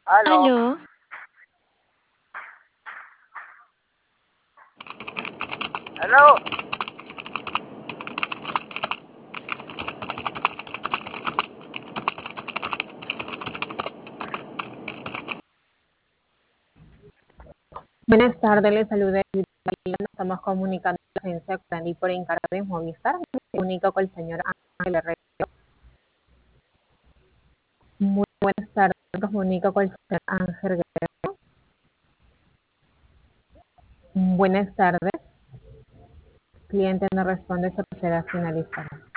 Aló, Aló, aló. Buenas tardes, les saluda Isabela. Nos estamos comunicando con la agencia Corani por encargo de Movistar. Me comunico con el señor Ángel Herrera. Muy buenas tardes, me comunico con el señor Ángel Guerrero. Buenas tardes. Cliente no responde, se procede a finalizar.